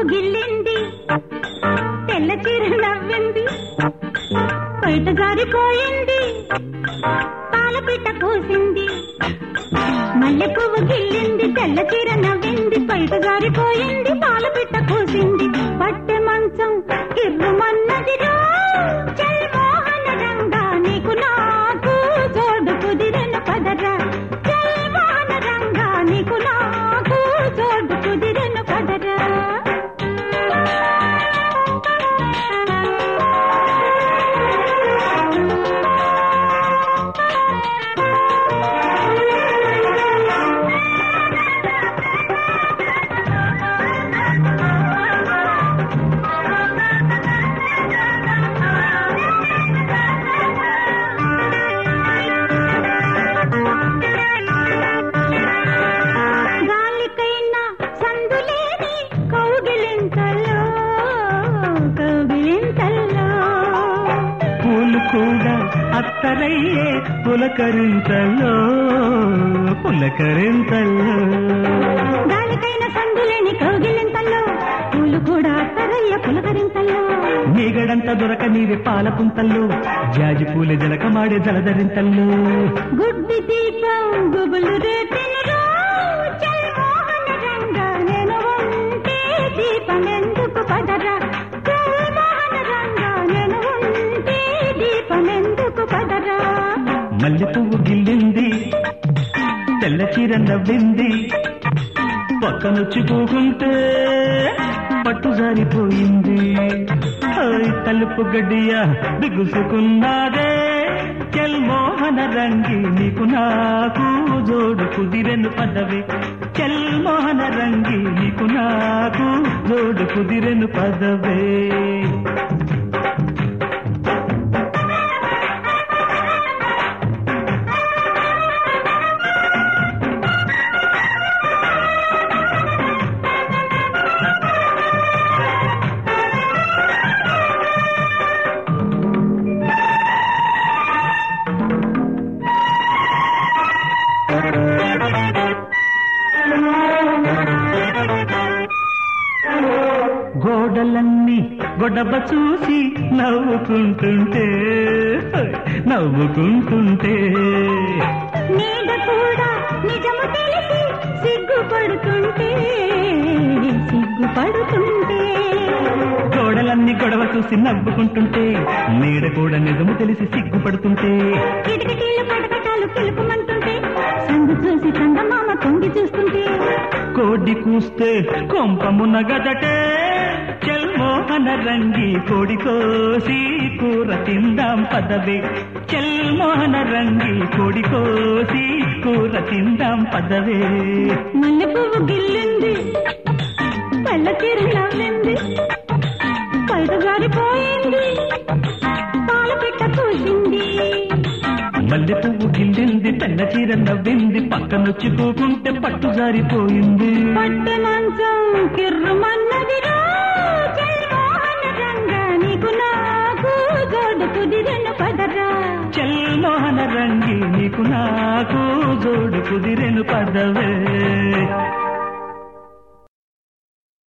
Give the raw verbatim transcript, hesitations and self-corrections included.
గిల్లింది తెల్ల చీర నవ్వింది బయట జారిపోయింది పాలపిట్ట కూసింది మల్లె పువ్వు గిల్లింది తెల్ల చీర నవ్వింది బయట జారిపోయింది పాలపిట్ట కూసింది పట్టె మంచం కిర్రుమన్నదిరా చల్ మోహన రంగా నీకు నాకు జోడు కుదిరెను పదరా చల్ మోహన రంగా నీకు నాకు జోడు కుదిరెను పదరా అత్తరయ్యే పులకరింతల్లో పులకరింతల్లో దానికైన సందులేని కౌగిలింతల్లో పూలు కూడా అత్తరయ్య పులకరింతల్లో నీగడంత దొరక నీవే పాలపుంతల్లో జాజి పూలే జలకమాడే జలధరింతల్లో గుడ్డి దీపం గుబులు రేపినరా చల్ మోహన రంగా నేను ఉంటే దీపం ఎందుకు పదరా చల్ మోహన రంగా నేను ఉంటే దీపం ఎందుకు పదరా మల్లె పువ్వు గిల్లింది తెల్ల చీర నవ్వింది పక్కనొచ్చి పోకుంటే పట్టు జారిపోయింది తలుపు గడియ బిగుసుకున్నాదే చల్ మోహన రంగి నీకు నాకు జోడు కుదిరెను పదవే చల్ మోహన రంగి నీకు నాకు జోడు కుదిరెను పదవే గోడలన్నీ గొడవ చూసి నవ్వుకుంటుంటే నవ్వుకుంటుంటే నీడ కూడా నిజము తెలిసి సిగ్గుపడుతుంటే సిగ్గుపడుతుంటే గోడలన్నీ గొడవ చూసి నవ్వుకుంటుంటే నీడ కూడా నిజము తెలిసి సిగ్గుపడుతుంటే కిటకిటీలు పడకటాలు పిలుపుమంటుంటే సందు చూసి చందమామ తొంగి చూస్తుంటే కోడి కూస్తే కొంపమున గదటే చల్ మోహన రంగి కోడి కోసి కూర తిందాం పదవే చల్ మోహన రంగి కోడి కోసి కూర తిందాం పదవే మల్లె పువ్వు గిల్లింది తెల్ల చీర నవ్వింది బయట జారిపోయింది పాలపిట్ట కూసింది మల్లె పువ్వు గిల్లింది తెల్ల చీర నవ్వింది పక్కనొచ్చి పోకుంటే పట్టు జారిపోయింది పట్టె మంచం కిర్రుమన్నదిరా చల్ మోహన రంగా నీకు నాకు జోడు కుదిరెను పదరా చల్ మోహన రంగి నీకు నాకు జోడు కుదిరెను పదవే